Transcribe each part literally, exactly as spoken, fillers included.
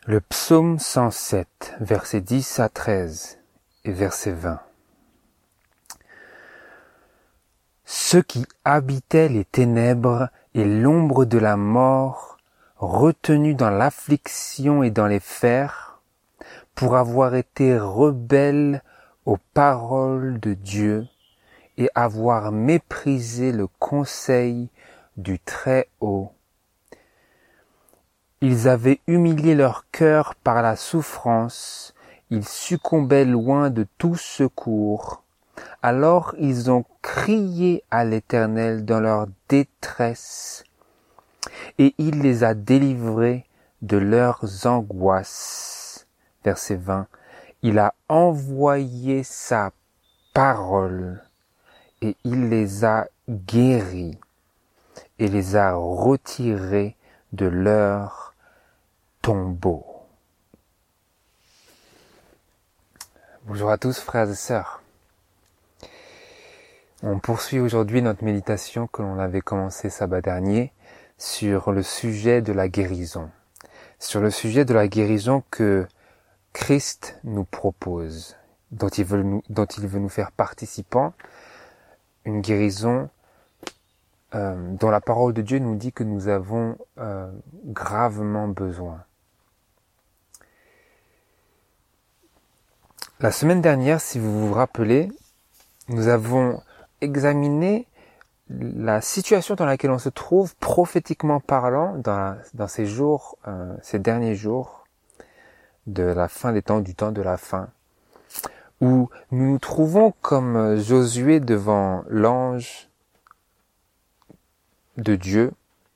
Le psaume cent sept, versets dix à treize et verset vingt. Ceux qui habitaient les ténèbres et l'ombre de la mort, retenus dans l'affliction et dans les fers, pour avoir été rebelles aux paroles de Dieu et avoir méprisé le conseil du Très-Haut. Ils avaient humilié leur cœur par la souffrance, ils succombaient loin de tout secours. Alors ils ont crié à l'Éternel dans leur détresse, et il les a délivrés de leurs angoisses. Verset vingt. Il a envoyé sa parole, et il les a guéris, et les a retirés de leur tombeau. Bonjour à tous, frères et sœurs. On poursuit aujourd'hui notre méditation que l'on avait commencé sabbat dernier sur le sujet de la guérison. Sur le sujet de la guérison que Christ nous propose, dont il veut nous, dont il veut nous faire participants, une guérison euh, dont la parole de Dieu nous dit que nous avons euh, gravement besoin. La semaine dernière, si vous vous rappelez, nous avons examiné la situation dans laquelle on se trouve, prophétiquement parlant, dans, la, dans ces jours, euh, ces derniers jours de la fin des temps, du temps de la fin, où nous nous trouvons comme Josué devant l'ange de Dieu,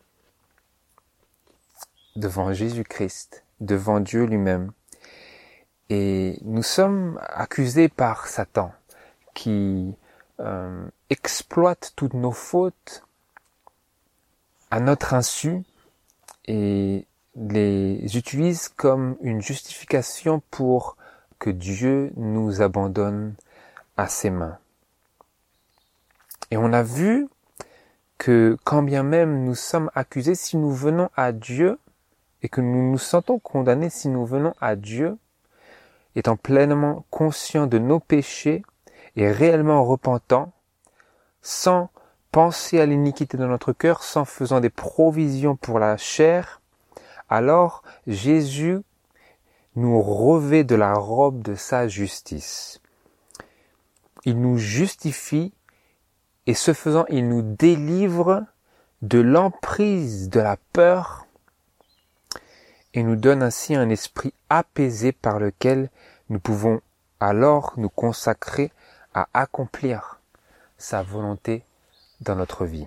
devant Jésus-Christ, devant Dieu lui-même. Et nous sommes accusés par Satan, qui euh, exploite toutes nos fautes à notre insu et les utilise comme une justification pour que Dieu nous abandonne à ses mains. Et on a vu que quand bien même nous sommes accusés, si nous venons à Dieu et que nous nous sentons condamnés, si nous venons à Dieu, étant pleinement conscients de nos péchés et réellement repentants, sans penser à l'iniquité de notre cœur, sans faisant des provisions pour la chair, alors Jésus nous revêt de la robe de sa justice. Il nous justifie et ce faisant, il nous délivre de l'emprise de la peur et nous donne ainsi un esprit apaisé par lequel nous pouvons alors nous consacrer à accomplir sa volonté dans notre vie.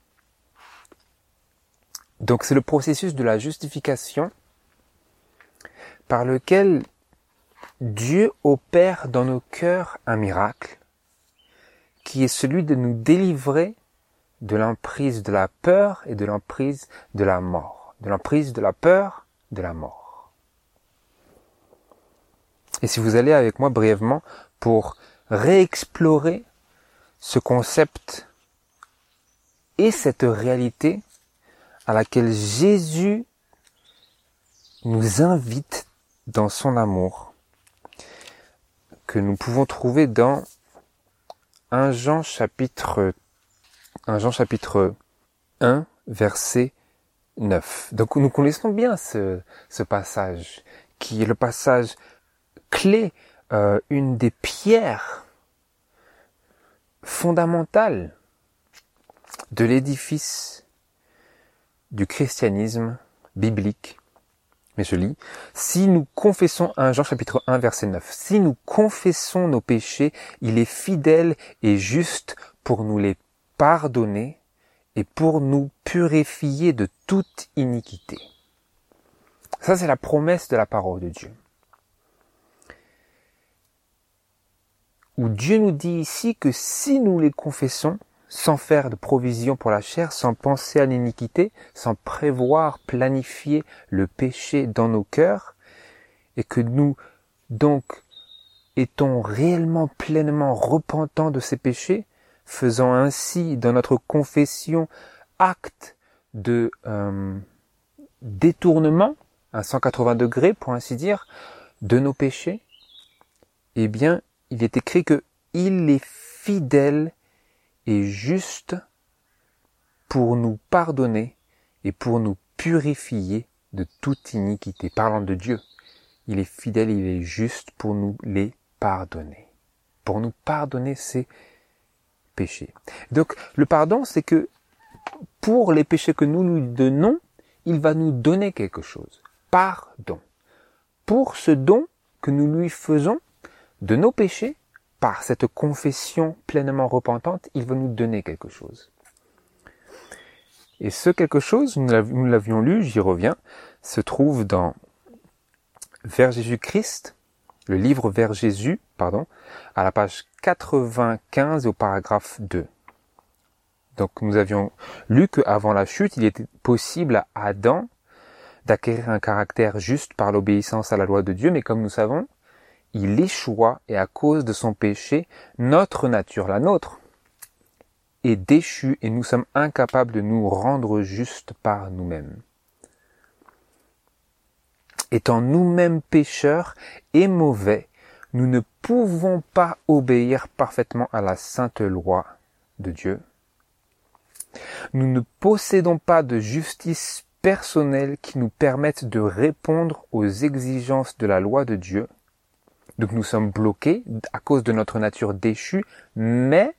Donc c'est le processus de la justification par lequel Dieu opère dans nos cœurs un miracle qui est celui de nous délivrer de l'emprise de la peur et de l'emprise de la mort. De l'emprise de la peur, de la mort. Et si vous allez avec moi brièvement pour réexplorer ce concept et cette réalité à laquelle Jésus nous invite dans son amour, que nous pouvons trouver dans un Jean chapitre, un Jean chapitre un, verset neuf. Donc nous connaissons bien ce, ce passage, qui est le passage clé, euh, une des pierres fondamentales de l'édifice du christianisme biblique. Mais je lis, si nous confessons, un Jean chapitre un verset neuf, si nous confessons nos péchés, il est fidèle et juste pour nous les pardonner et pour nous purifier de toute iniquité. Ça, c'est la promesse de la parole de Dieu. Où Dieu nous dit ici que si nous les confessons, sans faire de provision pour la chair, sans penser à l'iniquité, sans prévoir, planifier le péché dans nos cœurs, et que nous, donc, étons réellement, pleinement repentants de ces péchés, faisant ainsi, dans notre confession, acte de euh, détournement, un cent quatre-vingts degrés, pour ainsi dire, de nos péchés, eh bien, il est écrit que il est fidèle et juste pour nous pardonner et pour nous purifier de toute iniquité. Parlant de Dieu, il est fidèle, il est juste pour nous les pardonner. Pour nous pardonner ses péchés. Donc, le pardon, c'est que pour les péchés que nous lui donnons, il va nous donner quelque chose. Pardon. Pour ce don que nous lui faisons de nos péchés, par cette confession pleinement repentante, il va nous donner quelque chose. Et ce quelque chose, nous l'avions lu, j'y reviens, se trouve dans Vers Jésus-Christ, le livre Vers Jésus, pardon, à la page quatre-vingt-quinze au paragraphe deux. Donc nous avions lu qu'avant la chute, il était possible à Adam d'acquérir un caractère juste par l'obéissance à la loi de Dieu, mais comme nous savons, il échoua et à cause de son péché, notre nature, la nôtre, est déchue et nous sommes incapables de nous rendre justes par nous-mêmes. Étant nous-mêmes pécheurs et mauvais, nous ne pouvons pas obéir parfaitement à la sainte loi de Dieu. Nous ne possédons pas de justice personnelle qui nous permette de répondre aux exigences de la loi de Dieu. Donc nous sommes bloqués à cause de notre nature déchue, mais,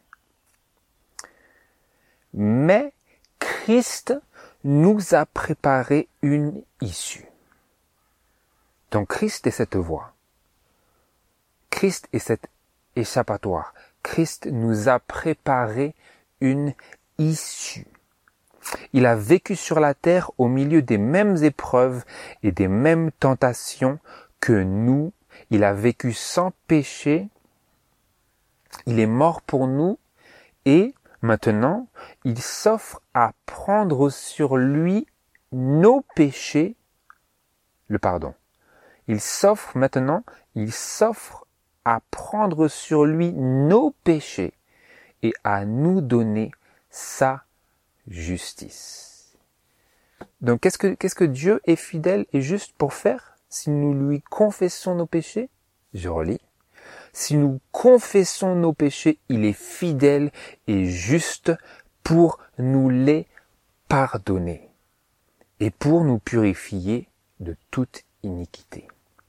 mais Christ nous a préparé une issue. Donc Christ est cette voie. Christ est cet échappatoire. Christ nous a préparé une issue. Il a vécu sur la terre au milieu des mêmes épreuves et des mêmes tentations que nous. Il a vécu sans péché, il est mort pour nous et maintenant il s'offre à prendre sur lui nos péchés, le pardon. Il s'offre maintenant, il s'offre à prendre sur lui nos péchés et à nous donner sa justice. Donc qu'est-ce que, qu'est-ce que Dieu est fidèle et juste pour faire? Si nous lui confessons nos péchés, je relis, si nous confessons nos péchés, il est fidèle et juste pour nous les pardonner et pour nous purifier de toute iniquité.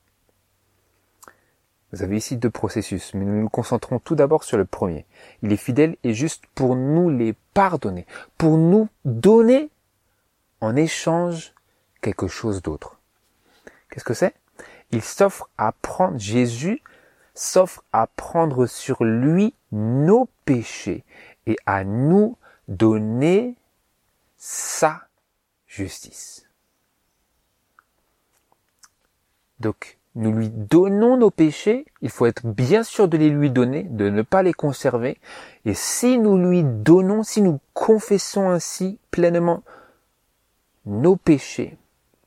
Vous avez ici deux processus, mais nous nous concentrons tout d'abord sur le premier. Il est fidèle et juste pour nous les pardonner, pour nous donner en échange quelque chose d'autre. Qu'est-ce que c'est? Il s'offre à prendre, Jésus s'offre à prendre sur lui nos péchés et à nous donner sa justice. Donc, nous lui donnons nos péchés, il faut être bien sûr de les lui donner, de ne pas les conserver. Et si nous lui donnons, si nous confessons ainsi pleinement nos péchés,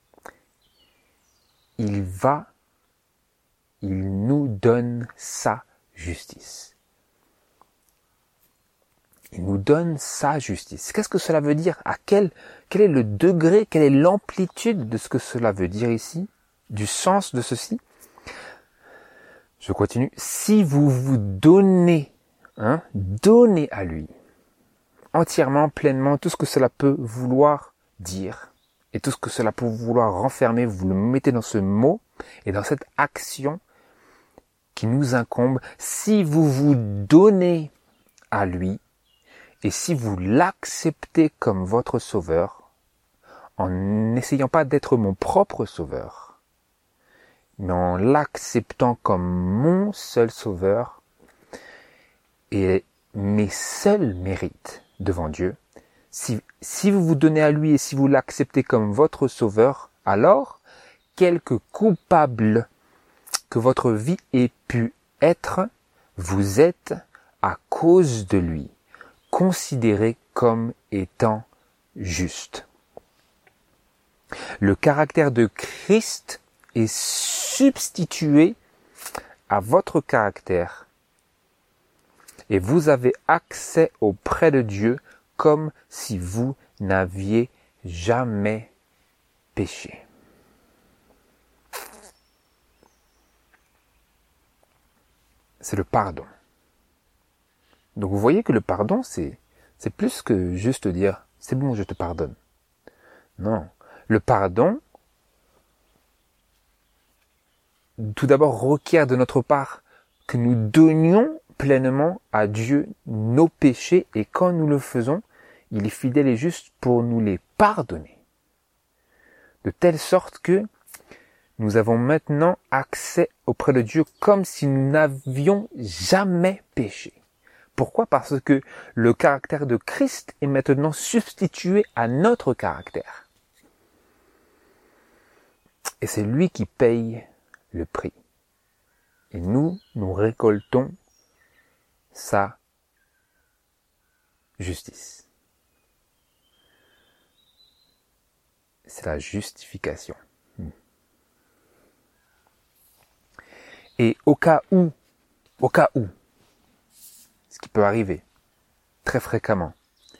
il va, il nous donne sa justice. Il nous donne sa justice. Qu'est-ce que cela veut dire? À quel, quel est le degré, quelle est l'amplitude de ce que cela veut dire ici? Du sens de ceci? Je continue. Si vous vous donnez, hein, donnez à lui, entièrement, pleinement, tout ce que cela peut vouloir dire, et tout ce que cela peut vouloir renfermer, vous le mettez dans ce mot, et dans cette action qui nous incombe, si vous vous donnez à lui, et si vous l'acceptez comme votre sauveur, en n'essayant pas d'être mon propre sauveur, mais en l'acceptant comme mon seul sauveur et mes seuls mérites devant Dieu, si, si vous vous donnez à lui et si vous l'acceptez comme votre sauveur, alors, quelque coupable que votre vie ait pu être, vous êtes, à cause de lui, considéré comme étant juste. Le caractère de Christ est substitué à votre caractère et vous avez accès auprès de Dieu comme si vous n'aviez jamais péché. c'est le pardon. Donc vous voyez que le pardon, c'est, c'est plus que juste dire « c'est bon, je te pardonne ». Non, le pardon, tout d'abord, requiert de notre part que nous donnions pleinement à Dieu nos péchés, et quand nous le faisons, il est fidèle et juste pour nous les pardonner. De telle sorte que nous avons maintenant accès auprès de Dieu comme si nous n'avions jamais péché. Pourquoi ? Parce que le caractère de Christ est maintenant substitué à notre caractère. Et c'est lui qui paye le prix. Et nous, nous récoltons sa justice. C'est la justification. Et au cas où, au cas où, ce qui peut arriver très fréquemment,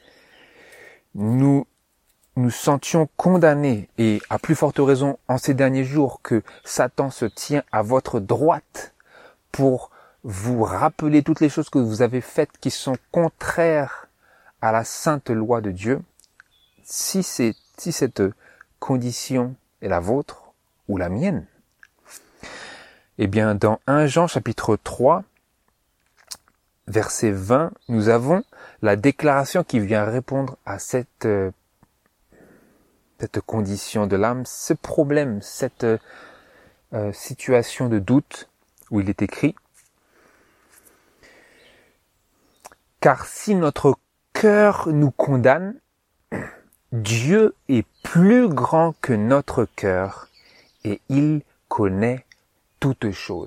nous nous sentions condamnés, et à plus forte raison en ces derniers jours que Satan se tient à votre droite pour vous rappeler toutes les choses que vous avez faites qui sont contraires à la sainte loi de Dieu, si c'est, si cette condition est la vôtre ou la mienne, eh bien, dans premier Jean chapitre trois, verset vingt, nous avons la déclaration qui vient répondre à cette, euh, cette condition de l'âme, ce problème, cette euh, situation de doute, où il est écrit « Car si notre cœur nous condamne, Dieu est plus grand que notre cœur, et il connaît toutes choses. »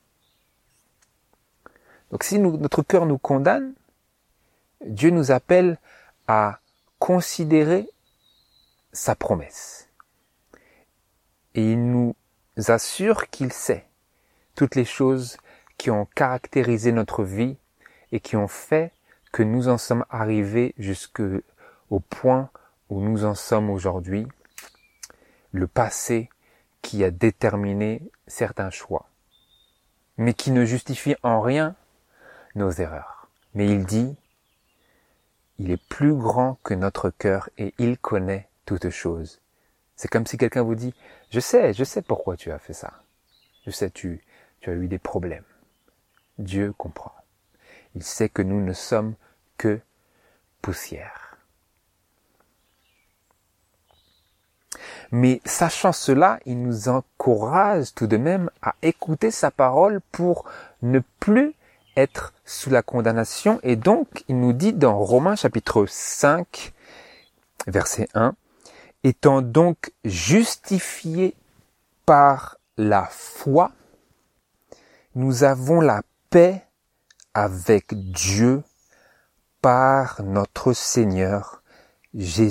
Donc si nous, notre cœur nous condamne, Dieu nous appelle à considérer sa promesse. Et il nous assure qu'il sait toutes les choses qui ont caractérisé notre vie et qui ont fait que nous en sommes arrivés jusqu'au point où nous en sommes aujourd'hui, le passé qui a déterminé certains choix, mais qui ne justifie en rien nos erreurs. Mais il dit, il est plus grand que notre cœur et il connaît toutes choses. C'est comme si quelqu'un vous dit, je sais, je sais pourquoi tu as fait ça. Je sais, tu, tu as eu des problèmes. Dieu comprend. Il sait que nous ne sommes que poussière. Mais sachant cela, il nous encourage tout de même à écouter sa parole pour ne plus être sous la condamnation. Et donc, il nous dit dans Romains chapitre cinq, verset un, « Étant donc justifiés par la foi, nous avons la paix avec Dieu par notre Seigneur Jésus-Christ. »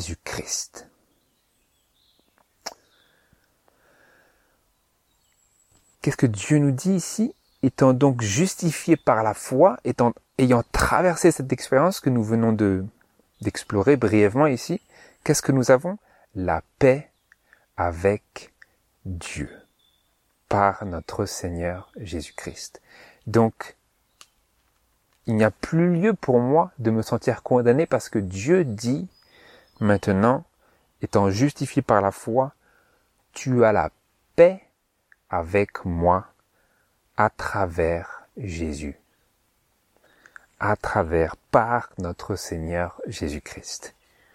Qu'est-ce que Dieu nous dit ici? Étant donc justifiés par la foi, étant, ayant traversé cette expérience que nous venons de, d'explorer brièvement ici, qu'est-ce que nous avons? La paix avec Dieu par notre Seigneur Jésus-Christ. Donc, il n'y a plus lieu pour moi de me sentir condamné parce que Dieu dit maintenant, étant justifié par la foi, tu as la paix avec moi à travers Jésus, à travers, par notre Seigneur Jésus-Christ.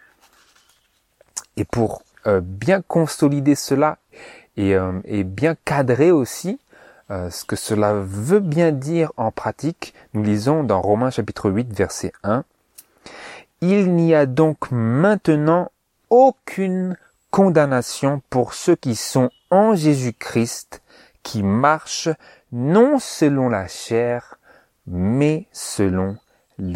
Et pour euh, bien consolider cela et, euh, et bien cadrer aussi euh, ce que cela veut bien dire en pratique, nous lisons dans Romains chapitre huit, verset un, « Il n'y a donc maintenant aucune condamnation pour ceux qui sont en Jésus-Christ, qui marchent non selon la chair, mais selon l'esprit. »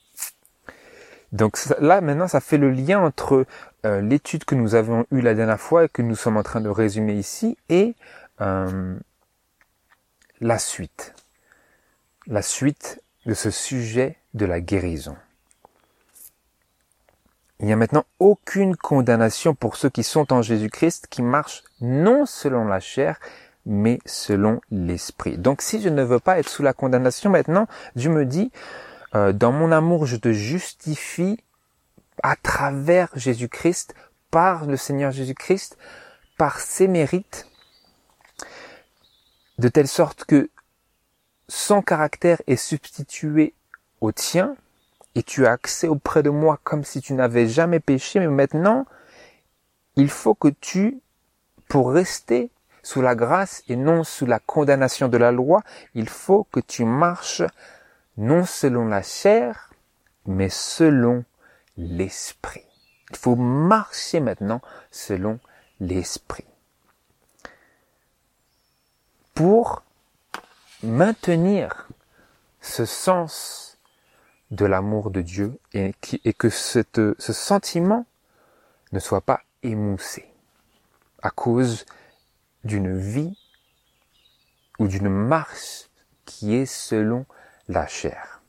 Donc là, maintenant, ça fait le lien entre euh, l'étude que nous avons eue la dernière fois et que nous sommes en train de résumer ici et euh, la suite. La suite de ce sujet de la guérison. Il n'y a maintenant aucune condamnation pour ceux qui sont en Jésus-Christ, qui marchent non selon la chair, mais selon l'Esprit. Donc si je ne veux pas être sous la condamnation maintenant, Dieu me dit, euh, dans mon amour, je te justifie à travers Jésus-Christ, par le Seigneur Jésus-Christ, par ses mérites, de telle sorte que son caractère est substitué au tien, et tu as accès auprès de moi comme si tu n'avais jamais péché, mais maintenant, il faut que tu, pour rester sous la grâce et non sous la condamnation de la loi, il faut que tu marches non selon la chair, mais selon l'Esprit. Il faut marcher maintenant selon l'Esprit. Pour maintenir ce sens de l'amour de Dieu et, qui, et que cette, ce sentiment ne soit pas émoussé à cause d'une vie ou d'une marche qui est selon la chair.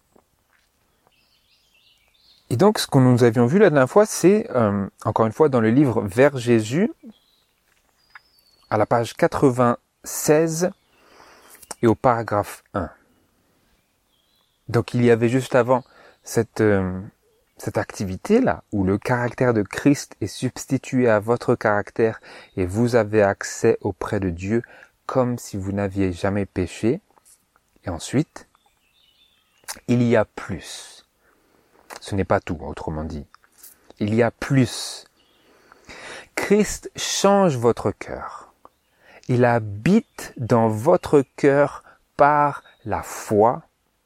Et donc ce que nous avions vu la dernière fois, c'est euh, encore une fois dans le livre Vers Jésus, à la page quatre-vingt-seize et au paragraphe un. Donc il y avait juste avant cette, euh, cette activité-là, où le caractère de Christ est substitué à votre caractère et vous avez accès auprès de Dieu comme si vous n'aviez jamais péché. Et ensuite, il y a plus. Ce n'est pas tout, autrement dit. Il y a plus. Christ change votre cœur. Il habite dans votre cœur par la foi.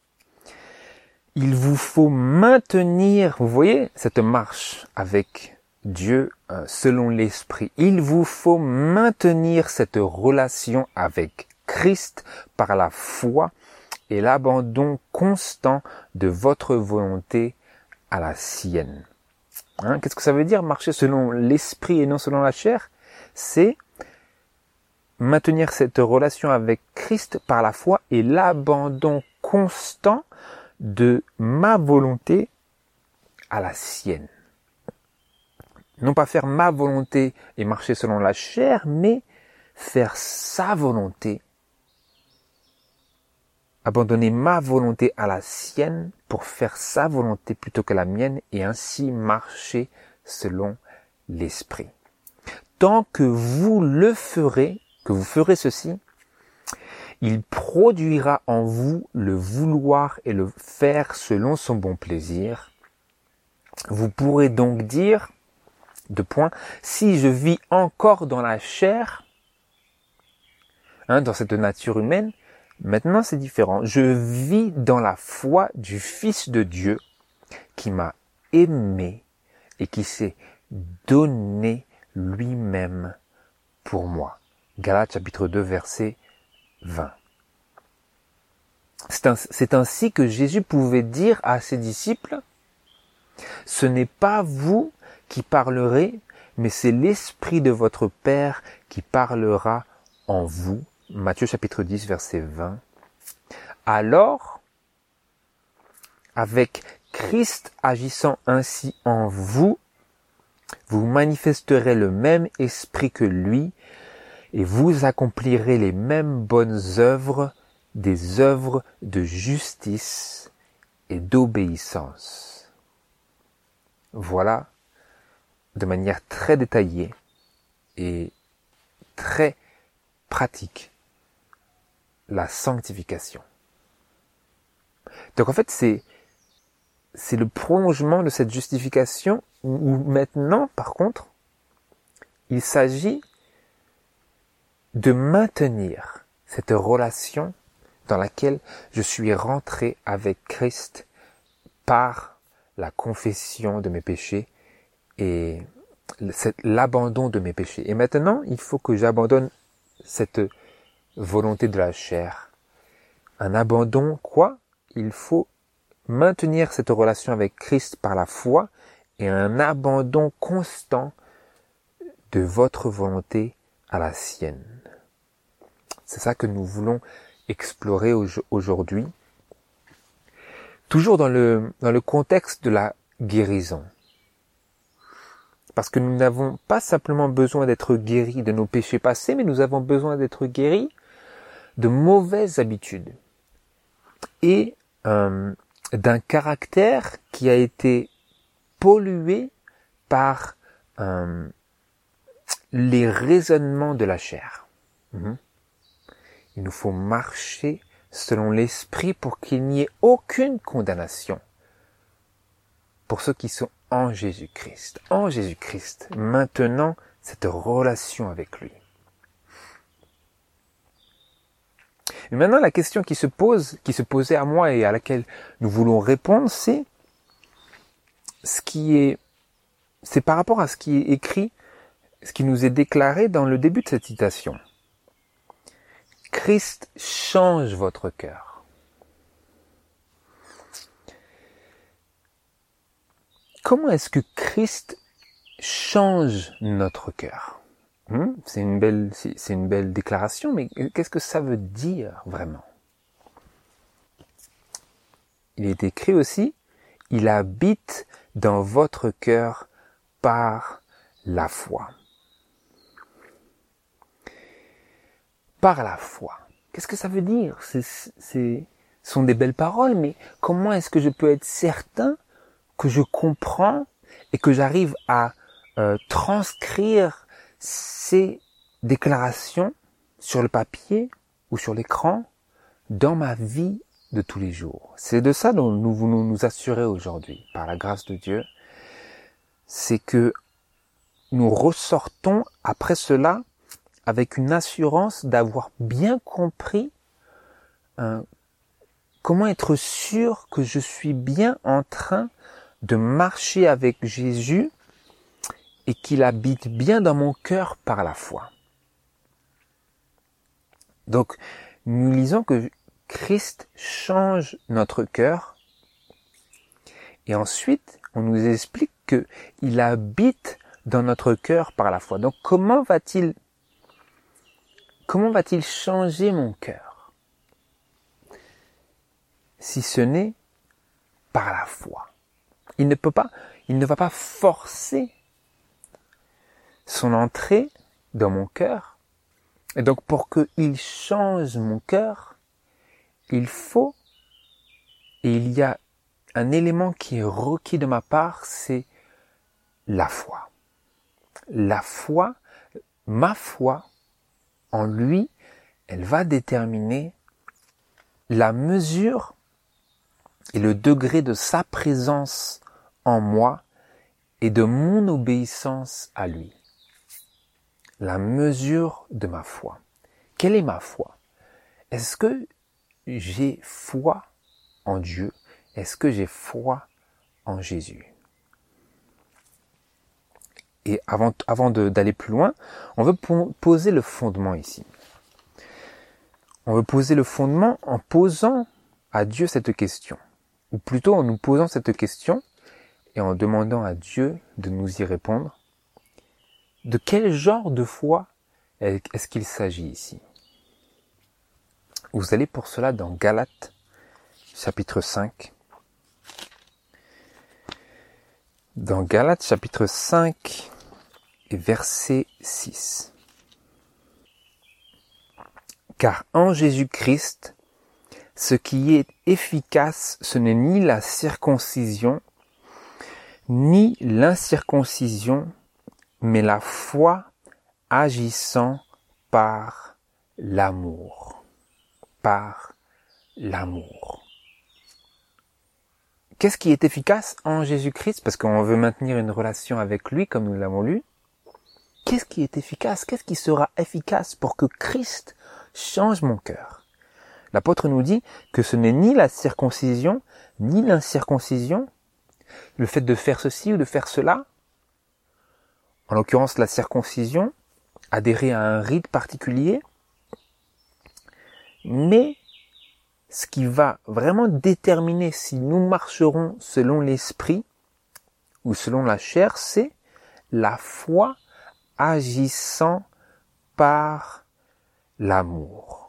Il vous faut maintenir, vous voyez, cette marche avec Dieu euh, selon l'Esprit. Il vous faut maintenir cette relation avec Christ par la foi et l'abandon constant de votre volonté à la sienne. Hein, qu'est-ce que ça veut dire marcher selon l'Esprit et non selon la chair? C'est maintenir cette relation avec Christ par la foi et l'abandon constant de ma volonté à la sienne. Non pas faire ma volonté et marcher selon la chair, mais faire sa volonté. Abandonner ma volonté à la sienne pour faire sa volonté plutôt que la mienne et ainsi marcher selon l'Esprit. Tant que vous le ferez, que vous ferez ceci, il produira en vous le vouloir et le faire selon son bon plaisir. Vous pourrez donc dire, deux points, si je vis encore dans la chair, hein, dans cette nature humaine, maintenant c'est différent. Je vis dans la foi du Fils de Dieu qui m'a aimé et qui s'est donné lui-même pour moi. Galates chapitre deux verset vingt. C'est, un, c'est ainsi que Jésus pouvait dire à ses disciples, ce n'est pas vous qui parlerez, mais c'est l'Esprit de votre Père qui parlera en vous. Matthieu chapitre dix verset vingt. Alors, avec Christ agissant ainsi en vous, vous manifesterez le même esprit que lui et vous accomplirez les mêmes bonnes œuvres, des œuvres de justice et d'obéissance. Voilà, de manière très détaillée et très pratique, la sanctification. Donc en fait, c'est, c'est le prolongement de cette justification où maintenant, par contre, il s'agit de maintenir cette relation dans laquelle je suis rentré avec Christ par la confession de mes péchés et l'abandon de mes péchés. Et maintenant, il faut que j'abandonne cette volonté de la chair. Un abandon, quoi? Il faut maintenir cette relation avec Christ par la foi et un abandon constant de votre volonté à la sienne. C'est ça que nous voulons explorer aujourd'hui. Toujours dans le, dans le contexte de la guérison. Parce que nous n'avons pas simplement besoin d'être guéris de nos péchés passés, mais nous avons besoin d'être guéris de mauvaises habitudes et euh, d'un caractère qui a été pollué par euh, les raisonnements de la chair. Mmh. Il nous faut marcher selon l'esprit pour qu'il n'y ait aucune condamnation pour ceux qui sont en Jésus-Christ. En Jésus-Christ, maintenant cette relation avec lui. Et maintenant, la question qui se pose, qui se posait à moi et à laquelle nous voulons répondre, c'est ce qui est, c'est par rapport à ce qui est écrit, ce qui nous est déclaré dans le début de cette citation. Christ change votre cœur. Comment est-ce que Christ change notre cœur ? Hum, c'est une belle, c'est une belle déclaration, mais qu'est-ce que ça veut dire vraiment ? Il est écrit aussi, il habite dans votre cœur par la foi. Par la foi. Qu'est-ce que ça veut dire ? C'est, c'est, ce sont des belles paroles, mais comment est-ce que je peux être certain que je comprends et que j'arrive à euh, transcrire ces déclarations sur le papier ou sur l'écran dans ma vie de tous les jours? C'est de ça dont nous voulons nous assurer aujourd'hui, par la grâce de Dieu. C'est que nous ressortons après cela avec une assurance d'avoir bien compris euh, comment être sûr que je suis bien en train de marcher avec Jésus et qu'il habite bien dans mon cœur par la foi. Donc, nous lisons que Christ change notre cœur et ensuite, on nous explique qu'il habite dans notre cœur par la foi. Donc, comment va-t-il Comment va-t-il changer mon cœur si ce n'est par la foi? Il ne peut pas, il ne va pas forcer son entrée dans mon cœur. Et donc pour qu'il change mon cœur, il faut, et il y a un élément qui est requis de ma part, c'est la foi. La foi, ma foi, en lui, elle va déterminer la mesure et le degré de sa présence en moi et de mon obéissance à lui. La mesure de ma foi. Quelle est ma foi? Est-ce que j'ai foi en Dieu? Est-ce que j'ai foi en Jésus? Et avant, avant de, d'aller plus loin, on veut poser le fondement ici. On veut poser le fondement en posant à Dieu cette question. Ou plutôt en nous posant cette question et en demandant à Dieu de nous y répondre. De quel genre de foi est-ce qu'il s'agit ici? Vous allez pour cela dans Galates, chapitre cinq. Dans Galates, chapitre cinq, et verset six. Car en Jésus-Christ, ce qui est efficace, ce n'est ni la circoncision, ni l'incirconcision, mais la foi agissant par l'amour. Par l'amour. Qu'est-ce qui est efficace en Jésus-Christ? Parce qu'on veut maintenir une relation avec lui, comme nous l'avons lu. Qu'est-ce qui est efficace? Qu'est-ce qui sera efficace pour que Christ change mon cœur? L'apôtre nous dit que ce n'est ni la circoncision, ni l'incirconcision, le fait de faire ceci ou de faire cela, en l'occurrence la circoncision, adhérer à un rite particulier, mais ce qui va vraiment déterminer si nous marcherons selon l'esprit ou selon la chair, c'est la foi agissant par l'amour.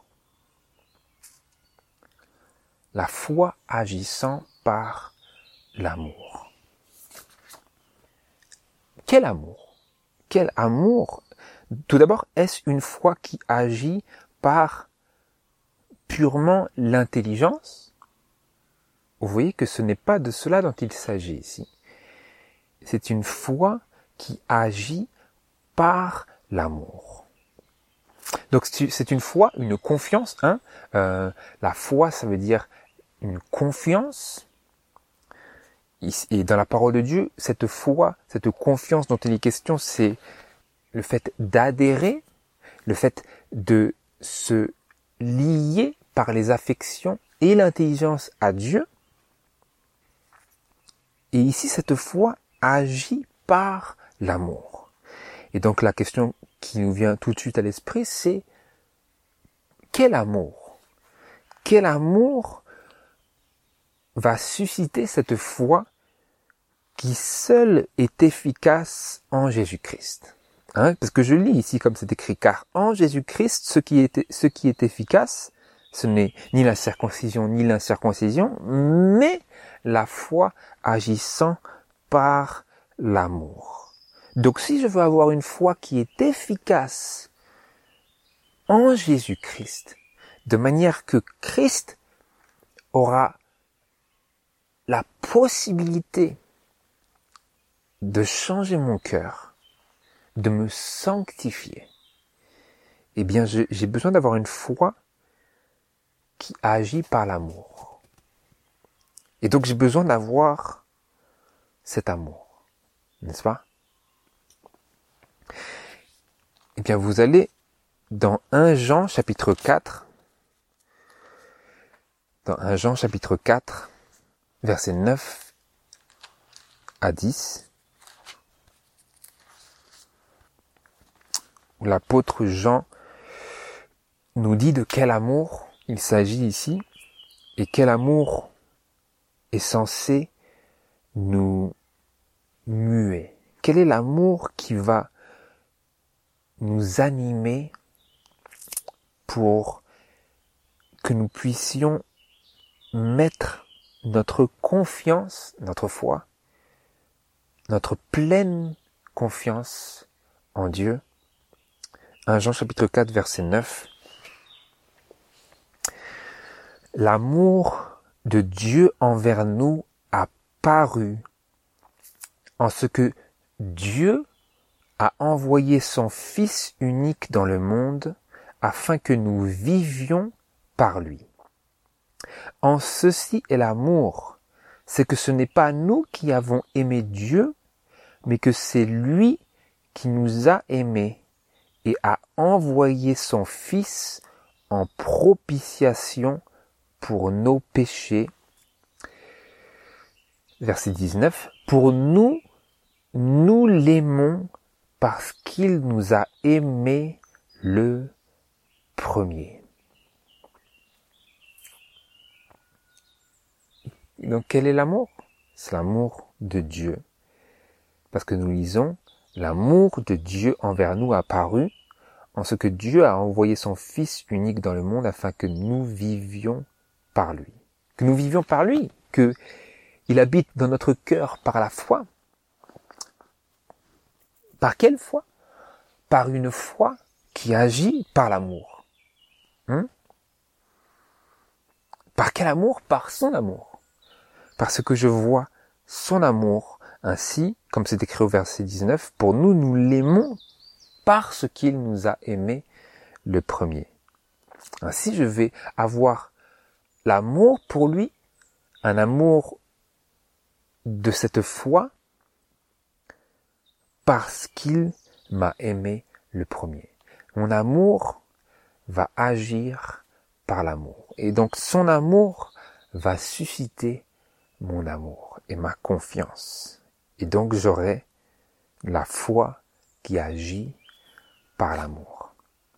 La foi agissant par l'amour. quel amour? Quel amour? Tout d'abord, est-ce une foi qui agit par purement l'intelligence? Vous voyez que ce n'est pas de cela dont il s'agit ici. C'est une foi qui agit par l'amour. Donc c'est une foi, une confiance. Hein euh, la foi, ça veut dire une confiance. Et dans la parole de Dieu, cette foi, cette confiance dont il est question, c'est le fait d'adhérer, le fait de se lier par les affections et l'intelligence à Dieu. Et ici, cette foi agit par l'amour. Et donc la question qui nous vient tout de suite à l'esprit, c'est quel amour? Quel amour va susciter cette foi qui seule est efficace en Jésus-Christ? Hein, parce que je lis ici comme c'est écrit, car en Jésus-Christ, ce qui est, ce qui est efficace, ce n'est ni la circoncision ni l'incirconcision, mais la foi agissant par l'amour. Donc si je veux avoir une foi qui est efficace en Jésus-Christ, de manière que Christ aura la possibilité de changer mon cœur, de me sanctifier, eh bien je, j'ai besoin d'avoir une foi qui agit par l'amour. Et donc j'ai besoin d'avoir cet amour, n'est-ce pas? Eh bien vous allez dans premier Jean chapitre quatre, dans premier Jean chapitre quatre, versets neuf à dix, où l'apôtre Jean nous dit de quel amour il s'agit ici, et quel amour est censé nous muer. Quel est l'amour qui va nous animer pour que nous puissions mettre notre confiance, notre foi, notre pleine confiance en Dieu. premier Jean chapitre quatre, verset neuf. L'amour de Dieu envers nous a paru en ce que Dieu a envoyé son Fils unique dans le monde afin que nous vivions par lui. En ceci est l'amour, c'est que ce n'est pas nous qui avons aimé Dieu, mais que c'est lui qui nous a aimés et a envoyé son Fils en propitiation pour nos péchés. Verset dix-neuf. Pour nous, nous l'aimons parce qu'il nous a aimés le premier. Donc quel est l'amour? C'est l'amour de Dieu. Parce que nous lisons, l'amour de Dieu envers nous a paru en ce que Dieu a envoyé son Fils unique dans le monde afin que nous vivions par lui. Que nous vivions par lui, que il habite dans notre cœur par la foi. Par quelle foi? Par une foi qui agit par l'amour. Hein? Par quel amour? Par son amour. Parce que je vois son amour ainsi, comme c'est écrit au verset dix-neuf, pour nous, nous l'aimons parce qu'il nous a aimés le premier. Ainsi, je vais avoir l'amour pour lui, un amour de cette foi, parce qu'il m'a aimé le premier. Mon amour va agir par l'amour. Et donc, son amour va susciter mon amour et ma confiance. Et donc, j'aurai la foi qui agit par l'amour.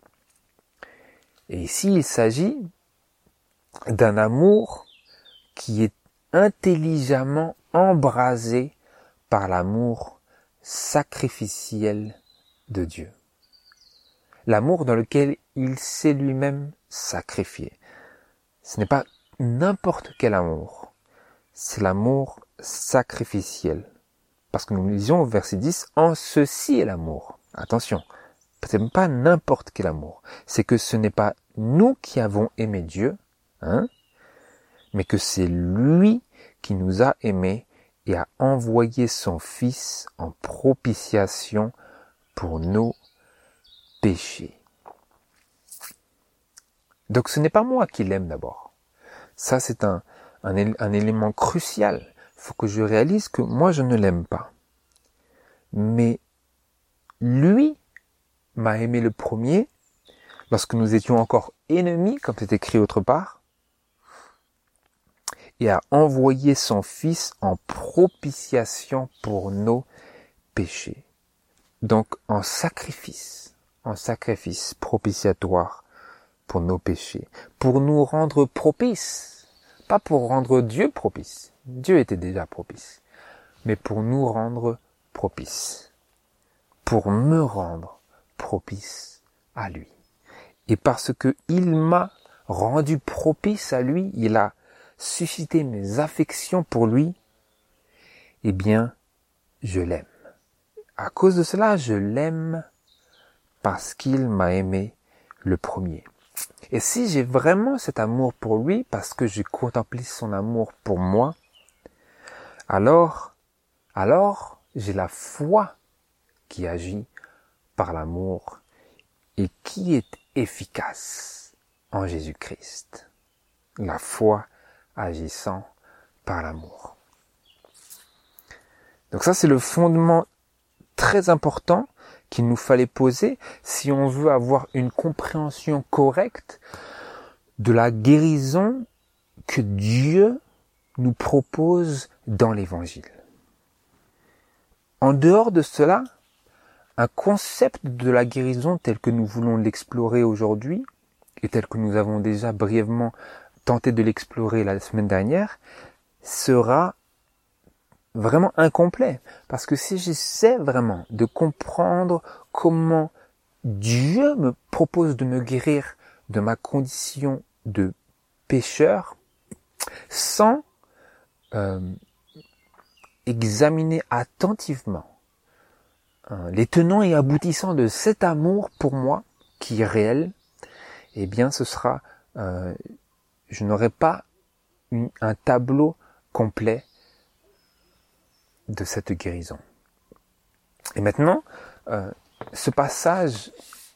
Et ici, il s'agit d'un amour qui est intelligemment embrasé par l'amour sacrificiel de Dieu. L'amour dans lequel il s'est lui-même sacrifié. Ce n'est pas n'importe quel amour. C'est l'amour sacrificiel. parce que nous lisions au verset dix, en ceci est l'amour. Attention, c'est pas n'importe quel amour. C'est que ce n'est pas nous qui avons aimé Dieu, hein, mais que c'est lui qui nous a aimés et a envoyé son Fils en propitiation pour nos péchés. Donc ce n'est pas moi qui l'aime d'abord. Ça c'est un, un, un élément crucial. Il faut que je réalise que moi je ne l'aime pas. Mais lui m'a aimé le premier, lorsque nous étions encore ennemis, comme c'est écrit autre part, et a envoyé son Fils en propitiation pour nos péchés. Donc en sacrifice, en sacrifice propitiatoire pour nos péchés, pour nous rendre propices, pas pour rendre Dieu propice, Dieu était déjà propice, mais pour nous rendre propices, pour me rendre propice à lui. Et parce que il m'a rendu propice à lui, il a suscité mes affections pour lui, eh bien, je l'aime. À cause de cela, je l'aime parce qu'il m'a aimé le premier. Et si j'ai vraiment cet amour pour lui, parce que j'ai contemplé son amour pour moi, alors, alors, j'ai la foi qui agit par l'amour et qui est efficace en Jésus-Christ. La foi agissant par l'amour. Donc ça, c'est le fondement très important qu'il nous fallait poser si on veut avoir une compréhension correcte de la guérison que Dieu nous propose dans l'Évangile. En dehors de cela, un concept de la guérison tel que nous voulons l'explorer aujourd'hui, et tel que nous avons déjà brièvement tenté de l'explorer la semaine dernière, sera vraiment incomplet. Parce que si j'essaie vraiment de comprendre comment Dieu me propose de me guérir de ma condition de pécheur, sans euh, examiner attentivement hein, les tenants et aboutissants de cet amour pour moi, qui est réel, eh bien ce sera, euh, je n'aurai pas une, un tableau complet de cette guérison. Et maintenant, euh, ce passage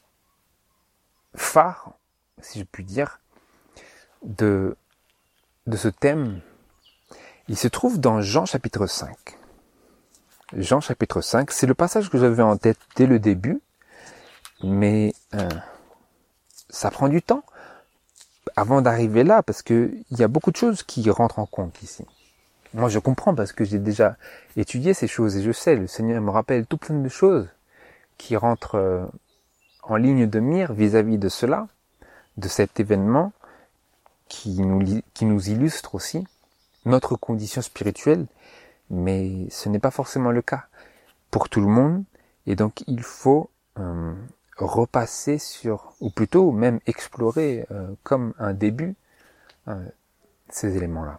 phare, si je puis dire, de, de ce thème, il se trouve dans Jean chapitre cinq. Jean chapitre cinq, c'est le passage que j'avais en tête dès le début, mais euh, ça prend du temps avant d'arriver là, parce que il y a beaucoup de choses qui rentrent en compte ici. Moi, je comprends parce que j'ai déjà étudié ces choses et je sais, le Seigneur me rappelle tout plein de choses qui rentrent euh, en ligne de mire vis-à-vis de cela, de cet événement qui nous, qui nous illustre aussi notre condition spirituelle, mais ce n'est pas forcément le cas pour tout le monde, et donc il faut euh, repasser sur, ou plutôt même explorer euh, comme un début euh, ces éléments-là.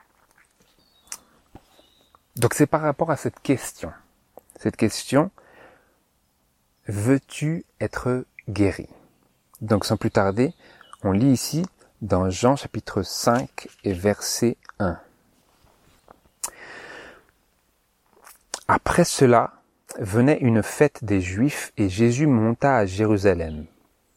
Donc c'est par rapport à cette question, cette question, veux-tu être guéri? Donc sans plus tarder, on lit ici dans Jean chapitre cinq et verset un. Après cela, venait une fête des Juifs et Jésus monta à Jérusalem.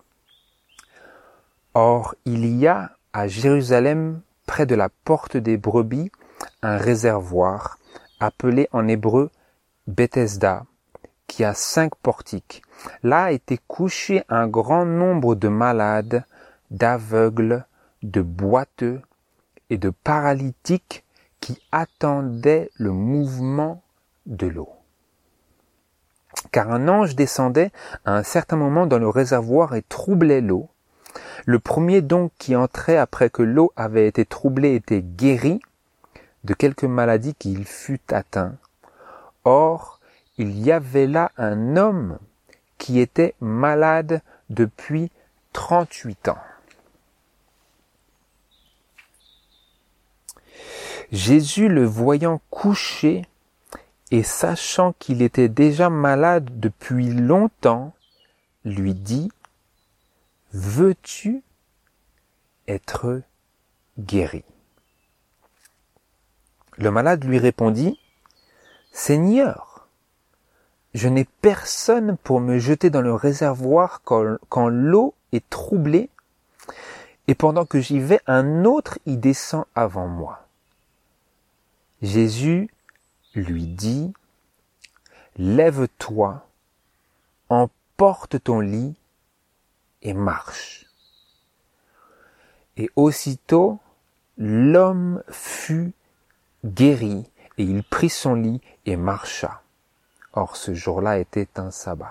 Or, il y a à Jérusalem, près de la porte des brebis, un réservoir, appelé en hébreu Bethesda, qui a cinq portiques. Là étaient couchés un grand nombre de malades, d'aveugles, de boiteux et de paralytiques qui attendaient le mouvement de l'eau. Car un ange descendait à un certain moment dans le réservoir et troublait l'eau. Le premier donc qui entrait après que l'eau avait été troublée était guéri de quelque maladie qu'il fût atteint. Or, il y avait là un homme qui était malade depuis trente-huit ans. Jésus, le voyant couché et sachant qu'il était déjà malade depuis longtemps, lui dit, « Veux-tu être guéri ?» Le malade lui répondit, « Seigneur, je n'ai personne pour me jeter dans le réservoir quand, quand l'eau est troublée, et pendant que j'y vais, un autre y descend avant moi. » Jésus lui dit, « Lève-toi, emporte ton lit et marche. » Et aussitôt, l'homme fut guéri, et il prit son lit et marcha. Or, ce jour-là était un sabbat.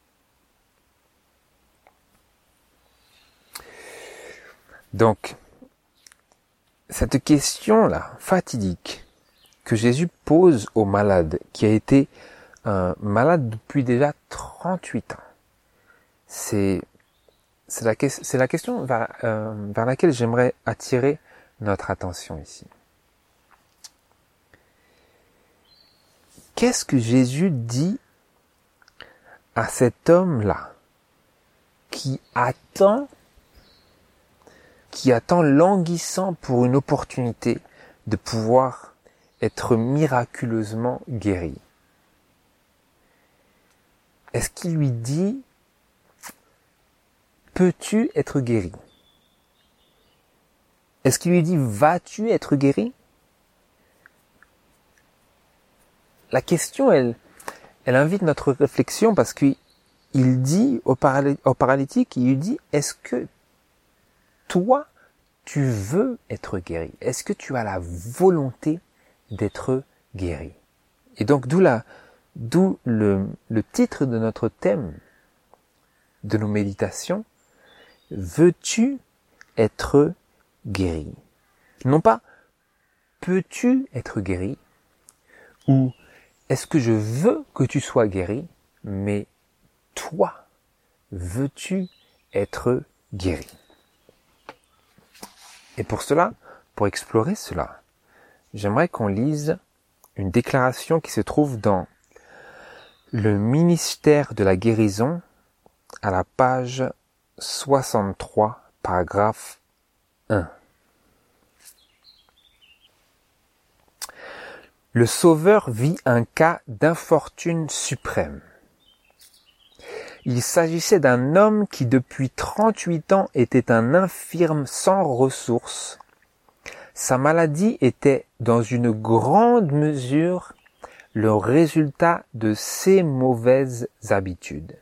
Donc, cette question-là, fatidique, que Jésus pose au malade, qui a été euh, malade depuis déjà trente-huit ans, c'est, c'est, la, c'est la question vers, euh, vers laquelle j'aimerais attirer notre attention ici. Qu'est-ce que Jésus dit à cet homme-là qui attend, qui attend languissant pour une opportunité de pouvoir être miraculeusement guéri? Est-ce qu'il lui dit, peux-tu être guéri? Est-ce qu'il lui dit, vas-tu être guéri? La question, elle, elle invite notre réflexion parce qu'il dit au, paral- au paralytique, il lui dit, est-ce que toi, tu veux être guéri? Est-ce que tu as la volonté d'être guéri? Et donc, d'où la, d'où le, le titre de notre thème, de nos méditations, veux-tu être guéri? Non pas, peux-tu être guéri? Ou, est-ce que je veux que tu sois guéri? Mais toi, veux-tu être guéri? Et pour cela, pour explorer cela, j'aimerais qu'on lise une déclaration qui se trouve dans le ministère de la guérison à la page soixante-trois, paragraphe un. Le Sauveur vit un cas d'infortune suprême. Il s'agissait d'un homme qui depuis trente-huit ans était un infirme sans ressources. Sa maladie était dans une grande mesure le résultat de ses mauvaises habitudes.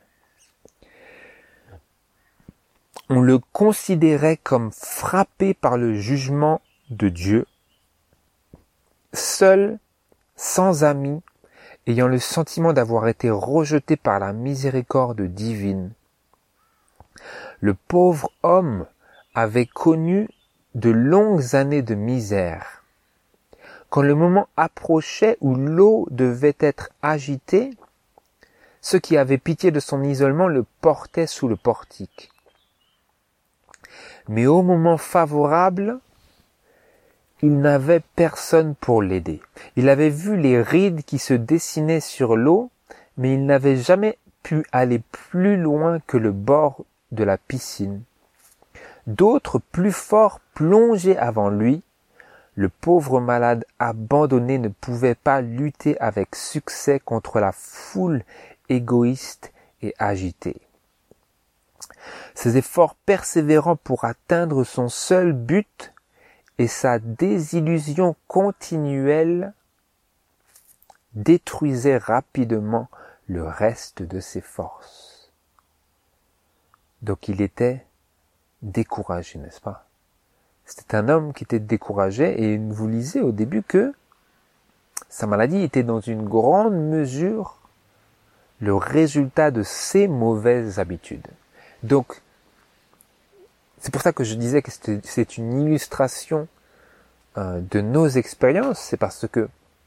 On le considérait comme frappé par le jugement de Dieu, seul, sans amis, ayant le sentiment d'avoir été rejeté par la miséricorde divine. Le pauvre homme avait connu de longues années de misère. Quand le moment approchait où l'eau devait être agitée, ceux qui avaient pitié de son isolement le portaient sous le portique. Mais au moment favorable, il n'avait personne pour l'aider. Il avait vu les rides qui se dessinaient sur l'eau, mais il n'avait jamais pu aller plus loin que le bord de la piscine. D'autres, plus forts, plongeaient avant lui. Le pauvre malade abandonné ne pouvait pas lutter avec succès contre la foule égoïste et agitée. Ses efforts persévérants pour atteindre son seul but et sa désillusion continuelle détruisaient rapidement le reste de ses forces. Donc il était découragé, n'est-ce pas? C'était un homme qui était découragé et vous lisez au début que sa maladie était dans une grande mesure le résultat de ses mauvaises habitudes. Donc, c'est pour ça que je disais que c'est une illustration euh, de nos expériences. C'est parce que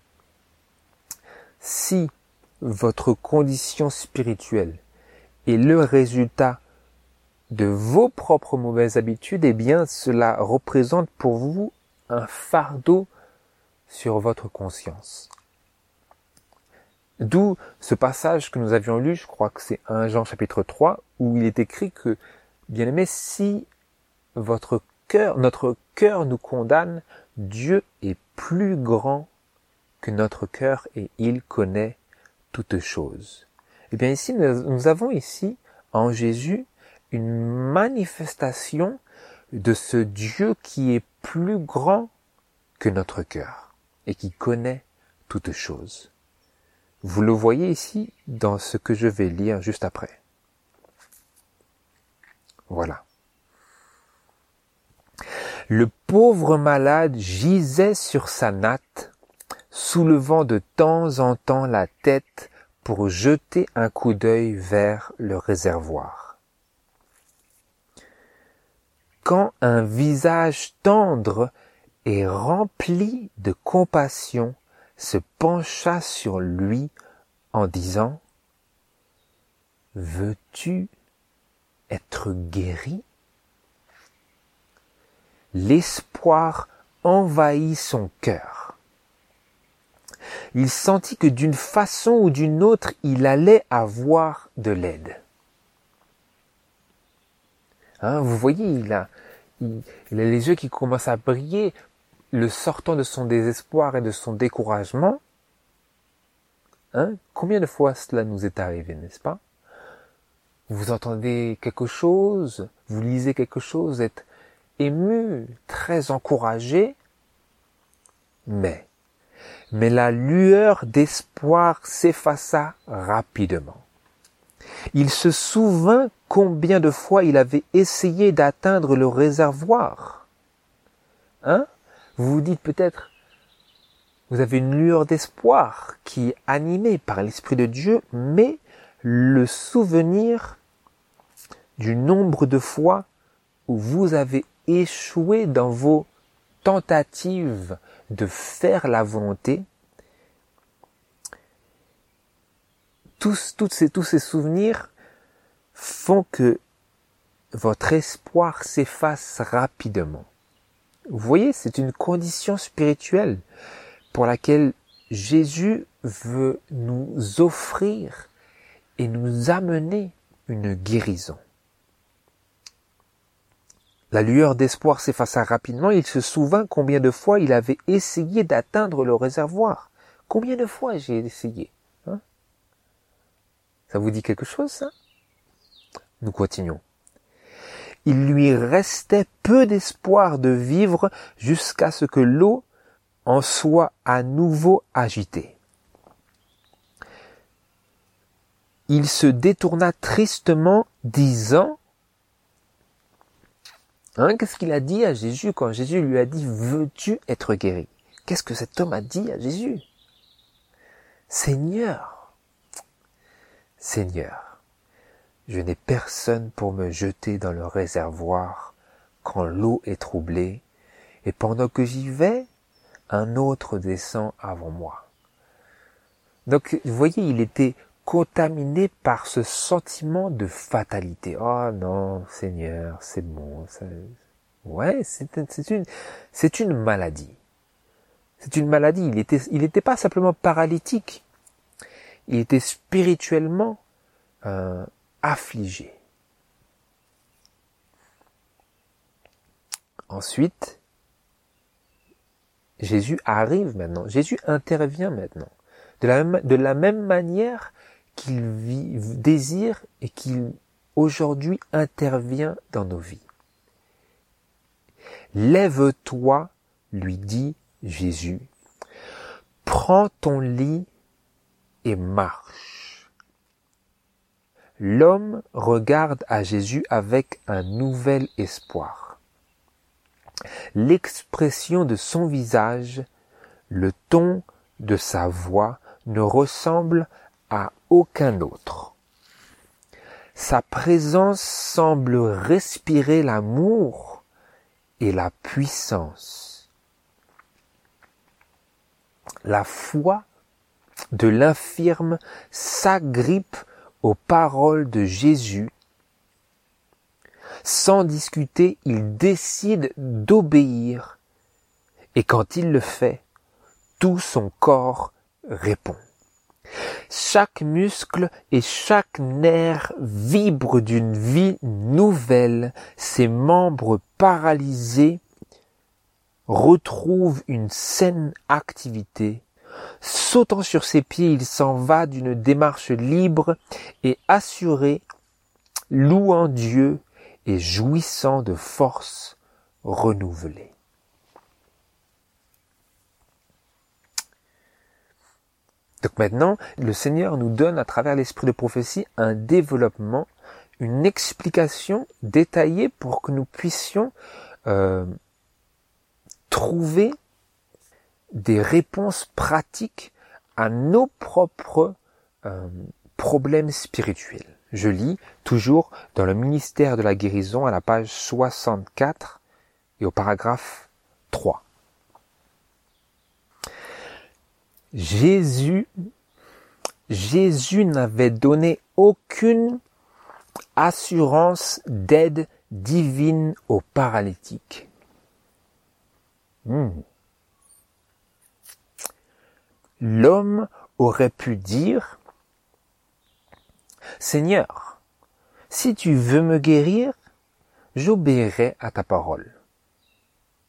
si votre condition spirituelle est le résultat de vos propres mauvaises habitudes, eh bien, cela représente pour vous un fardeau sur votre conscience. D'où ce passage que nous avions lu, je crois que c'est premier Jean chapitre trois, où il est écrit que, bien aimé, si votre cœur, notre cœur nous condamne, Dieu est plus grand que notre cœur et il connaît toutes choses. Eh bien ici, nous avons ici, en Jésus, une manifestation de ce Dieu qui est plus grand que notre cœur et qui connaît toutes choses. Vous le voyez ici dans ce que je vais lire juste après. Voilà. Le pauvre malade gisait sur sa natte, soulevant de temps en temps la tête pour jeter un coup d'œil vers le réservoir. Quand un visage tendre et rempli de compassion se pencha sur lui en disant « Veux-tu être guéri ?» L'espoir envahit son cœur. Il sentit que d'une façon ou d'une autre, il allait avoir de l'aide. Hein, vous voyez, il a, il, il a les yeux qui commencent à briller, le sortant de son désespoir et de son découragement. Hein, combien de fois cela nous est arrivé, n'est-ce pas? Vous entendez quelque chose, vous lisez quelque chose, êtes ému, très encouragé, mais, mais la lueur d'espoir s'effaça rapidement. Il se souvint combien de fois il avait essayé d'atteindre le réservoir. Hein? Vous vous dites peut-être, vous avez une lueur d'espoir qui est animée par l'Esprit de Dieu, mais le souvenir du nombre de fois où vous avez échoué dans vos tentatives de faire la volonté, tous, tous, ces, tous ces souvenirs font que votre espoir s'efface rapidement. Vous voyez, c'est une condition spirituelle pour laquelle Jésus veut nous offrir et nous amener une guérison. La lueur d'espoir s'effaça rapidement, il se souvint combien de fois il avait essayé d'atteindre le réservoir. Combien de fois j'ai essayé, hein? Ça vous dit quelque chose, ça? Nous continuons. Il lui restait peu d'espoir de vivre jusqu'à ce que l'eau en soit à nouveau agitée. Il se détourna tristement, disant, hein, qu'est-ce qu'il a dit à Jésus quand Jésus lui a dit « Veux-tu être guéri ?» Qu'est-ce que cet homme a dit à Jésus? « Seigneur, Seigneur, je n'ai personne pour me jeter dans le réservoir quand l'eau est troublée, et pendant que j'y vais, un autre descend avant moi. » Donc, vous voyez, il était contaminé par ce sentiment de fatalité. « Oh non, Seigneur, c'est bon. Ça... » Ouais, c'est, c'est, une, c'est une maladie. C'est une maladie. Il était, il n'était pas simplement paralytique. Il était spirituellement euh, affligé. Ensuite, Jésus arrive maintenant. Jésus intervient maintenant. De la même, de la même manière qu'il vit, désire et qu'il aujourd'hui intervient dans nos vies. Lève-toi, lui dit Jésus. Prends ton lit et marche. L'homme regarde à Jésus avec un nouvel espoir. L'expression de son visage, le ton de sa voix ne ressemble à aucun autre. Sa présence semble respirer l'amour et la puissance. La foi de l'infirme s'agrippe aux paroles de Jésus. Sans discuter, il décide d'obéir. Et quand il le fait, tout son corps répond. Chaque muscle et chaque nerf vibre d'une vie nouvelle. Ses membres paralysés retrouvent une saine activité. Sautant sur ses pieds, il s'en va d'une démarche libre et assurée, louant Dieu et jouissant de forces renouvelées. Donc maintenant, le Seigneur nous donne à travers l'esprit de prophétie un développement, une explication détaillée pour que nous puissions euh, trouver des réponses pratiques à nos propres euh, problèmes spirituels. Je lis toujours dans le ministère de la guérison à la page soixante-quatre et au paragraphe trois. Jésus, Jésus n'avait donné aucune assurance d'aide divine aux paralytiques. Hmm. L'homme aurait pu dire, « Seigneur, si tu veux me guérir, j'obéirai à ta parole. Hmm? »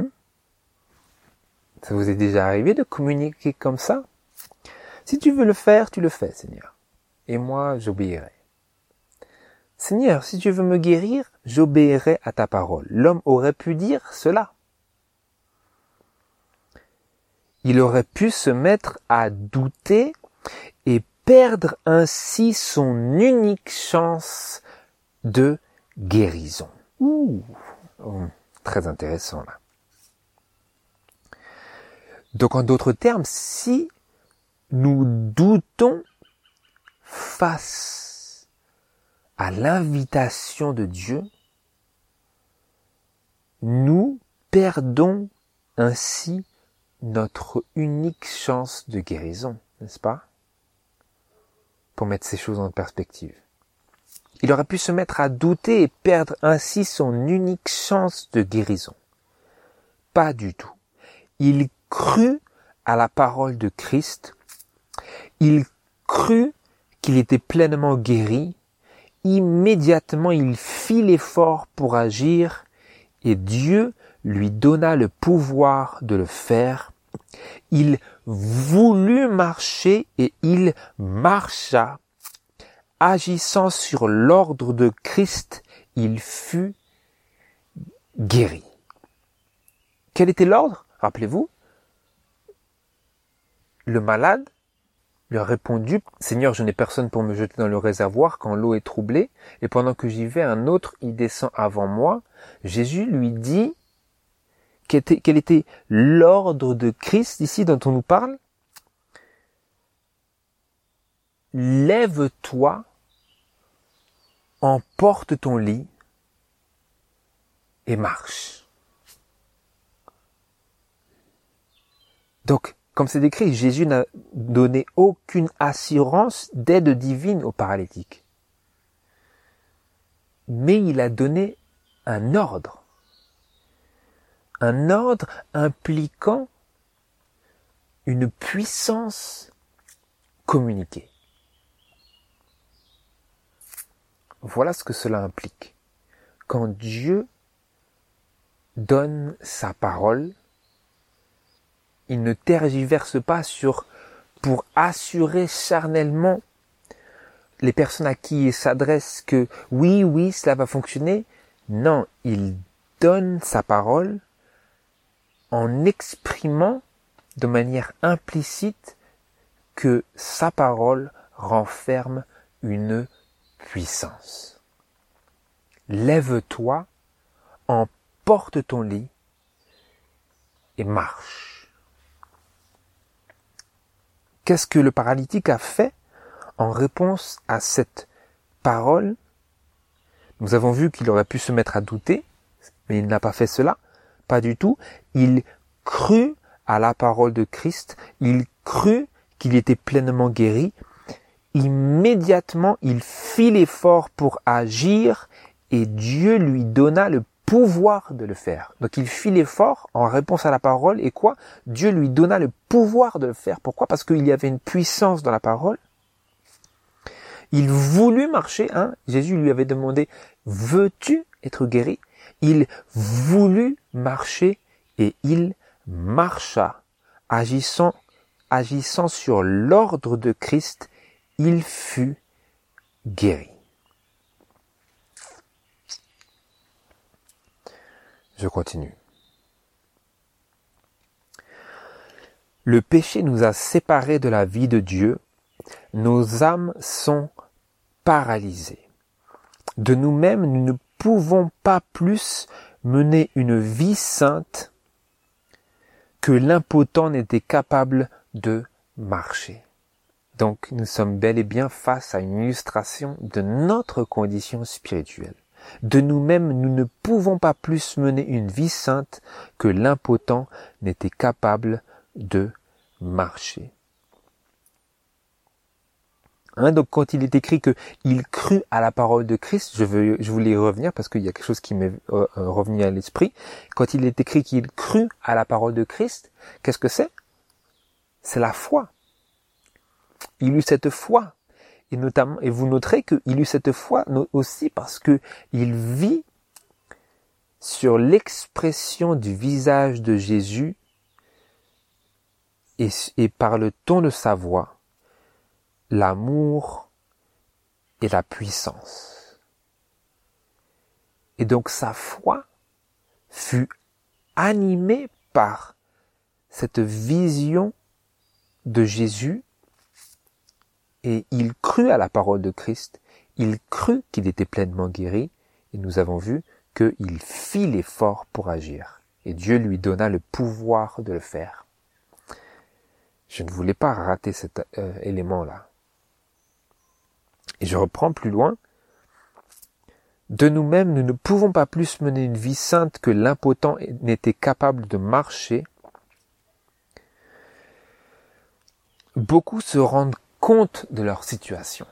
Ça vous est déjà arrivé de communiquer comme ça? Si tu veux le faire, tu le fais, Seigneur. Et moi, j'obéirai. Seigneur, si tu veux me guérir, j'obéirai à ta parole. L'homme aurait pu dire cela. Il aurait pu se mettre à douter et perdre ainsi son unique chance de guérison. Ouh, oh, très intéressant là. Donc en d'autres termes, si nous doutons face à l'invitation de Dieu, nous perdons ainsi notre unique chance de guérison, n'est-ce pas? Pour mettre ces choses en perspective. Il aurait pu se mettre à douter et perdre ainsi son unique chance de guérison. Pas du tout. Il crut à la parole de Christ, il crut qu'il était pleinement guéri, immédiatement il fit l'effort pour agir et Dieu lui donna le pouvoir de le faire. Il voulut marcher et il marcha. Agissant sur l'ordre de Christ, il fut guéri. Quel était l'ordre? Rappelez-vous. Le malade lui a répondu, « Seigneur, je n'ai personne pour me jeter dans le réservoir quand l'eau est troublée, et pendant que j'y vais, un autre y descend avant moi. » Jésus lui dit, quel était, quel était l'ordre de Christ ici dont on nous parle? « Lève-toi, emporte ton lit et marche. » Donc, comme c'est décrit, Jésus n'a donné aucune assurance d'aide divine aux paralytiques. Mais il a donné un ordre. Un ordre impliquant une puissance communiquée. Voilà ce que cela implique. Quand Dieu donne sa parole, il ne tergiverse pas sur, pour assurer charnellement les personnes à qui il s'adresse que oui, oui, cela va fonctionner. Non, il donne sa parole en exprimant de manière implicite que sa parole renferme une puissance. Lève-toi, emporte ton lit et marche. Qu'est-ce que le paralytique a fait en réponse à cette parole? Nous avons vu qu'il aurait pu se mettre à douter, mais il n'a pas fait cela, pas du tout. Il crut à la parole de Christ, il crut qu'il était pleinement guéri. Immédiatement, il fit l'effort pour agir et Dieu lui donna le pouvoir de le faire. Donc il fit l'effort en réponse à la parole et quoi? Dieu lui donna le pouvoir de le faire. Pourquoi? Parce qu'il y avait une puissance dans la parole. Il voulut marcher, hein. Jésus lui avait demandé, veux-tu être guéri? Il voulut marcher et il marcha, agissant, agissant sur l'ordre de Christ, il fut guéri. Je continue. Le péché nous a séparés de la vie de Dieu. Nos âmes sont paralysées. De nous-mêmes, nous ne pouvons pas plus mener une vie sainte que l'impotent n'était capable de marcher. Donc, nous sommes bel et bien face à une illustration de notre condition spirituelle. De nous-mêmes, nous ne pouvons pas plus mener une vie sainte que l'impotent n'était capable de marcher. Hein, donc quand il est écrit qu'il crut à la parole de Christ, je, veux, je voulais y revenir parce qu'il y a quelque chose qui m'est euh, revenu à l'esprit. Quand il est écrit qu'il crut à la parole de Christ, qu'est-ce que c'est? C'est la foi. Il eut cette foi. Et notamment, et vous noterez qu'il eut cette foi aussi parce que il vit sur l'expression du visage de Jésus et, et par le ton de sa voix, l'amour et la puissance. Et donc sa foi fut animée par cette vision de Jésus. Et il crut à la parole de Christ, il crut qu'il était pleinement guéri, et nous avons vu qu'il fit l'effort pour agir. Et Dieu lui donna le pouvoir de le faire. Je ne voulais pas rater cet euh, élément-là. Et je reprends plus loin. De nous-mêmes, nous ne pouvons pas plus mener une vie sainte que l'impotent n'était capable de marcher. Beaucoup se rendent compte de leur situation.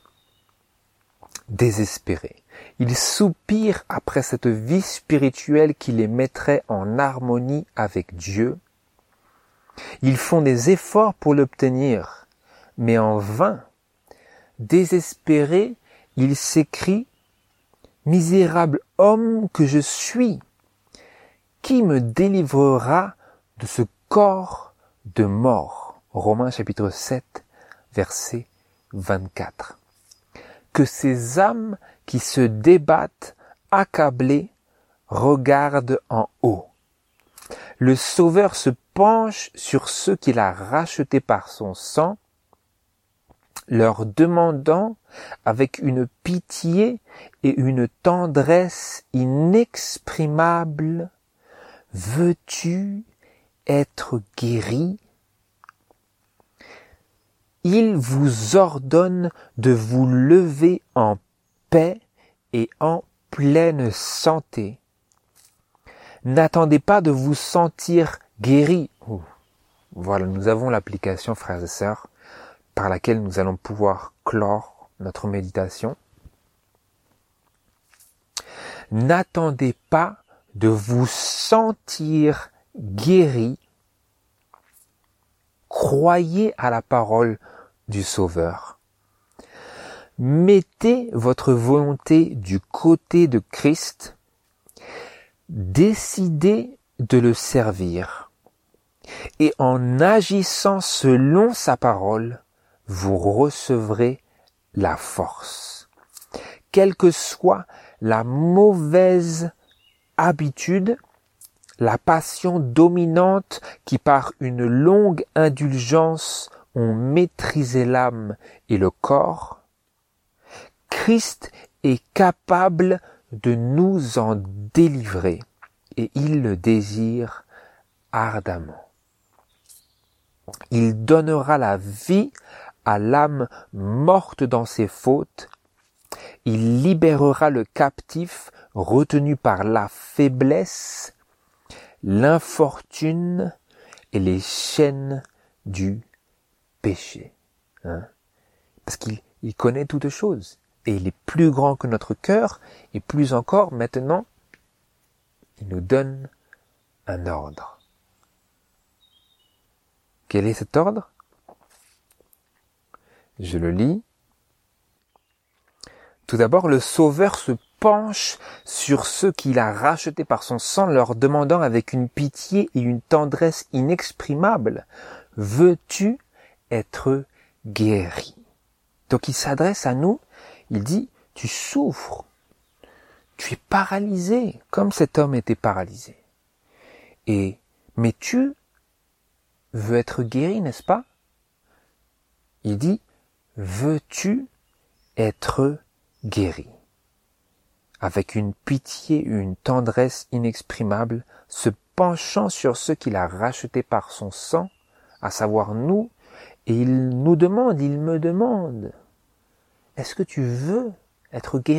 Désespérés. Ils soupirent après cette vie spirituelle qui les mettrait en harmonie avec Dieu. Ils font des efforts pour l'obtenir, mais en vain. Désespérés, ils s'écrient « Misérable homme que je suis, qui me délivrera de ce corps de mort ?» Romains chapitre sept, verset vingt-quatre. Que ces âmes qui se débattent, accablées, regardent en haut. Le Sauveur se penche sur ceux qu'il a rachetés par son sang, leur demandant avec une pitié et une tendresse inexprimable, « Veux-tu être guéri ?» Il vous ordonne de vous lever en paix et en pleine santé. N'attendez pas de vous sentir guéri. Ouh. Voilà, nous avons l'application, frères et sœurs, par laquelle nous allons pouvoir clore notre méditation. N'attendez pas de vous sentir guéri. Croyez à la parole du Sauveur. Mettez votre volonté du côté de Christ. Décidez de le servir. Et en agissant selon sa parole, vous recevrez la force. Quelle que soit la mauvaise habitude, la passion dominante qui par une longue indulgence ont maîtrisé l'âme et le corps, Christ est capable de nous en délivrer et il le désire ardemment. Il donnera la vie à l'âme morte dans ses fautes. Il libérera le captif retenu par la faiblesse, l'infortune et les chaînes du péché. Hein? Parce qu'il il connaît toutes choses. Et il est plus grand que notre cœur, et plus encore maintenant, il nous donne un ordre. Quel est cet ordre? Je le lis. Tout d'abord, le Sauveur se penche sur ceux qu'il a rachetés par son sang, leur demandant avec une pitié et une tendresse inexprimables, « Veux-tu être guéri ?» Donc il s'adresse à nous, il dit, « Tu souffres, tu es paralysé, comme cet homme était paralysé. Et, mais tu veux être guéri, n'est-ce pas ?» Il dit, « Veux-tu être guéri ?» Avec une pitié et une tendresse inexprimables, se penchant sur ceux qu'il a rachetés par son sang, à savoir nous, et il nous demande, il me demande, « Est-ce que tu veux être guéri ?»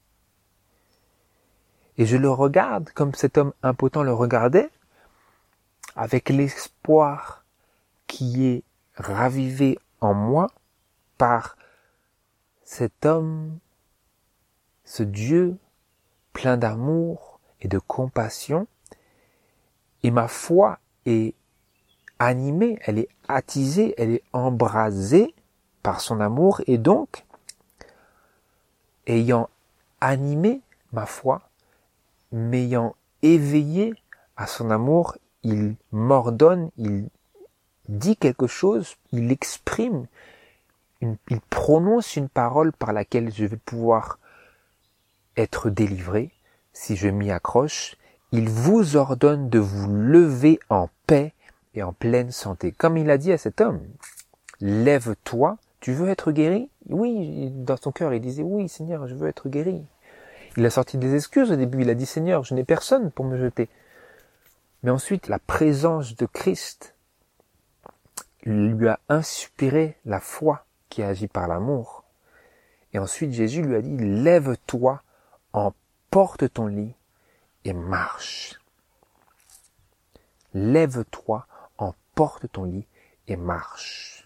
Et je le regarde comme cet homme impotent le regardait, avec l'espoir qui est ravivé en moi par cet homme, ce Dieu plein d'amour et de compassion, et ma foi est animée, elle est attisée, elle est embrasée par son amour, et donc, ayant animé ma foi, m'ayant éveillé à son amour, il m'ordonne, il dit quelque chose, il exprime, une, il prononce une parole par laquelle je vais pouvoir être délivré, si je m'y accroche. Il vous ordonne de vous lever en paix et en pleine santé. Comme il a dit à cet homme, lève-toi, tu veux être guéri? Oui, dans son cœur, il disait, oui, Seigneur, je veux être guéri. Il a sorti des excuses au début, il a dit, Seigneur, je n'ai personne pour me jeter. Mais ensuite, la présence de Christ lui a inspiré la foi qui agit par l'amour. Et ensuite, Jésus lui a dit, lève-toi, emporte ton lit et marche. Lève-toi, emporte ton lit et marche.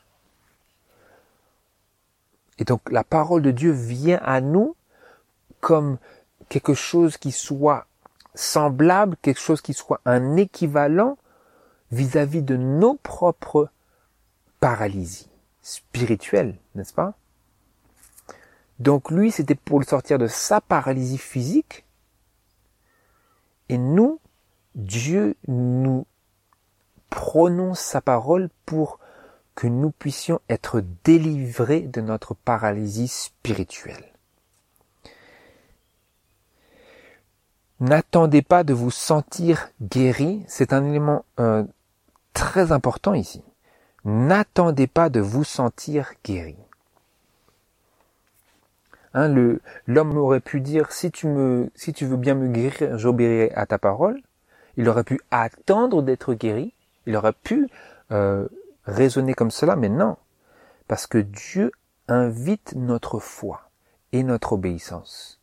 Et donc, la parole de Dieu vient à nous comme quelque chose qui soit semblable, quelque chose qui soit un équivalent vis-à-vis de nos propres paralysies spirituelles, n'est-ce pas? Donc lui, c'était pour le sortir de sa paralysie physique, et nous, Dieu nous prononce sa parole pour que nous puissions être délivrés de notre paralysie spirituelle. N'attendez pas de vous sentir guéri, c'est un élément euh, très important ici. N'attendez pas de vous sentir guéri. Hein, le, l'homme aurait pu dire, si tu me, si tu veux bien me guérir, j'obéirai à ta parole. Il aurait pu attendre d'être guéri. Il aurait pu euh, raisonner comme cela, mais non. Parce que Dieu invite notre foi et notre obéissance.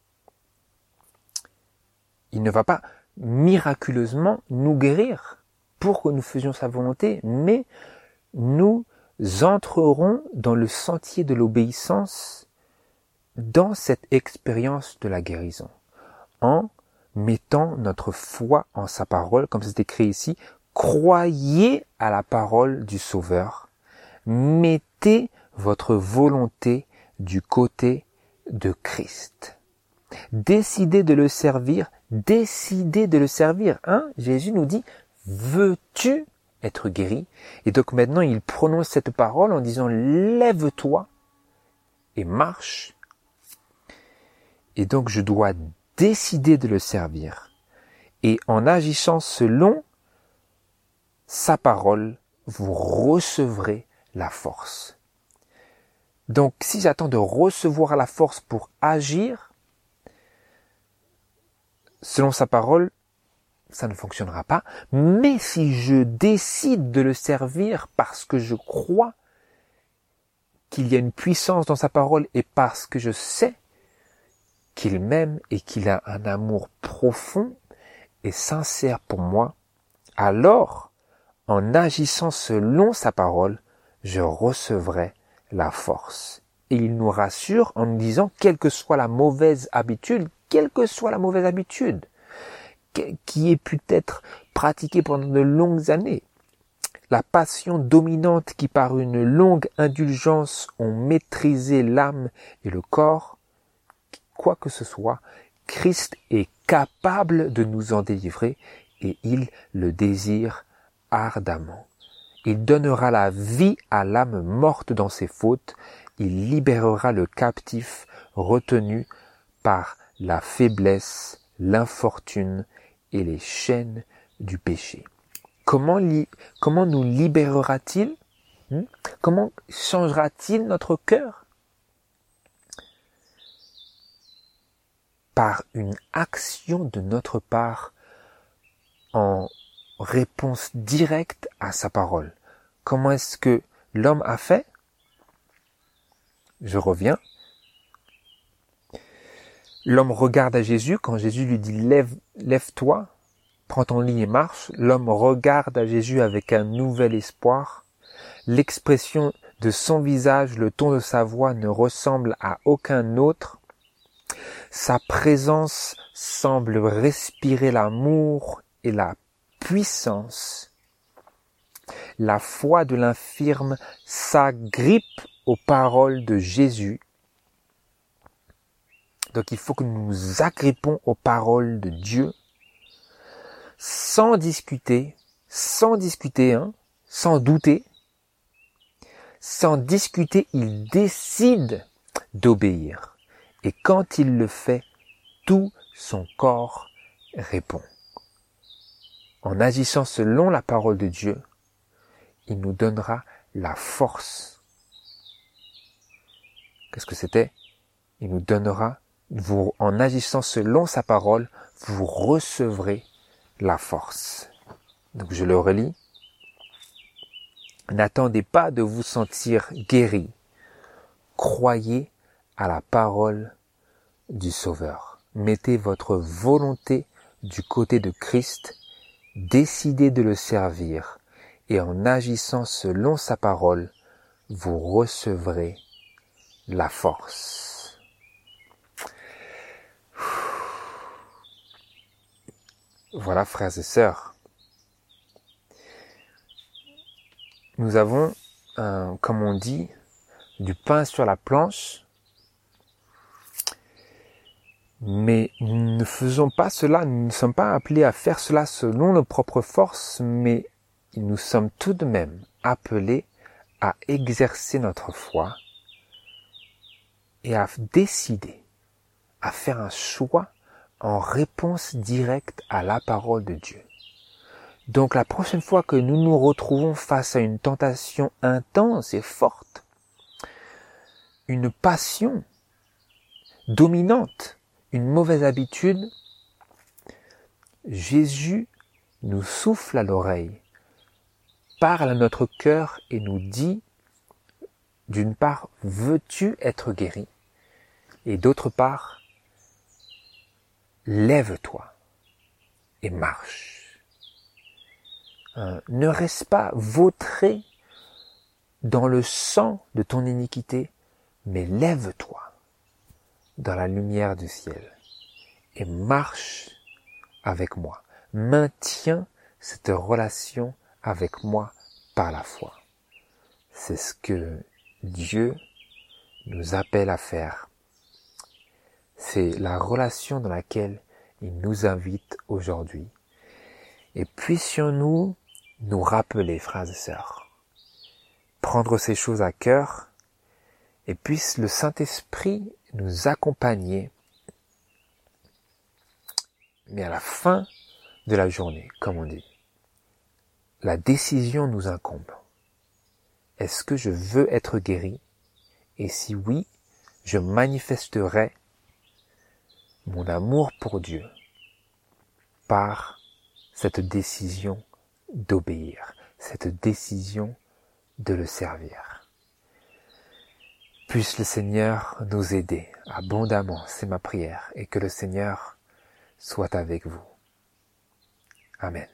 Il ne va pas miraculeusement nous guérir pour que nous faisions sa volonté, mais nous entrerons dans le sentier de l'obéissance dans cette expérience de la guérison, en mettant notre foi en sa parole, comme c'est écrit ici, croyez à la parole du Sauveur, mettez votre volonté du côté de Christ. Décidez de le servir, décidez de le servir. Hein? Jésus nous dit, veux-tu être guéri? Et donc maintenant, il prononce cette parole en disant, lève-toi et marche. Et donc, je dois décider de le servir. Et en agissant selon sa parole, vous recevrez la force. Donc, si j'attends de recevoir la force pour agir, selon sa parole, ça ne fonctionnera pas. Mais si je décide de le servir parce que je crois qu'il y a une puissance dans sa parole et parce que je sais qu'il m'aime et qu'il a un amour profond et sincère pour moi, alors, en agissant selon sa parole, je recevrai la force. Et il nous rassure en nous disant, quelle que soit la mauvaise habitude, quelle que soit la mauvaise habitude, qui ait pu être pratiquée pendant de longues années. La passion dominante qui par une longue indulgence ont maîtrisé l'âme et le corps, quoi que ce soit, Christ est capable de nous en délivrer et il le désire ardemment. Il donnera la vie à l'âme morte dans ses fautes, il libérera le captif retenu par la faiblesse, l'infortune et les chaînes du péché. Comment, li- comment nous libérera-t-il? hmm Comment changera-t-il notre cœur? Par une action de notre part en réponse directe à sa parole. Comment est-ce que l'homme a fait? Je reviens. L'homme regarde à Jésus quand Jésus lui dit lève, lève-toi, prends ton lit et marche. L'homme regarde à Jésus avec un nouvel espoir. L'expression de son visage, le ton de sa voix ne ressemble à aucun autre. Sa présence semble respirer l'amour et la puissance. La foi de l'infirme s'agrippe aux paroles de Jésus. Donc il faut que nous nous agrippons aux paroles de Dieu sans discuter, sans discuter, hein, sans douter. Sans discuter, il décide d'obéir. Et quand il le fait, tout son corps répond. En agissant selon la parole de Dieu, il nous donnera la force. Qu'est-ce que c'était? Il nous donnera, vous, en agissant selon sa parole, vous recevrez la force. Donc je le relis. N'attendez pas de vous sentir guéri. Croyez à la parole du Sauveur. Mettez votre volonté du côté de Christ, décidez de le servir, et en agissant selon sa parole, vous recevrez la force. Voilà, frères et sœurs. Nous avons, euh, comme on dit, du pain sur la planche, mais nous ne faisons pas cela, nous ne sommes pas appelés à faire cela selon nos propres forces, mais nous sommes tout de même appelés à exercer notre foi et à décider, à faire un choix en réponse directe à la parole de Dieu. Donc la prochaine fois que nous nous retrouvons face à une tentation intense et forte, une passion dominante, une mauvaise habitude, Jésus nous souffle à l'oreille, parle à notre cœur et nous dit, d'une part, veux-tu être guéri? Et d'autre part, lève-toi et marche. Euh, ne reste pas vautré dans le sang de ton iniquité, mais lève-toi dans la lumière du ciel et marche avec moi. Maintiens cette relation avec moi par la foi. C'est ce que Dieu nous appelle à faire. C'est la relation dans laquelle il nous invite aujourd'hui. Et puissions-nous nous rappeler, frères et sœurs, prendre ces choses à cœur, et puisse le Saint-Esprit nous accompagner. Mais à la fin de la journée, comme on dit, la décision nous incombe. Est-ce que je veux être guéri? Et si oui, je manifesterai mon amour pour Dieu par cette décision d'obéir, cette décision de le servir. Puisse le Seigneur nous aider abondamment, c'est ma prière, et que le Seigneur soit avec vous. Amen.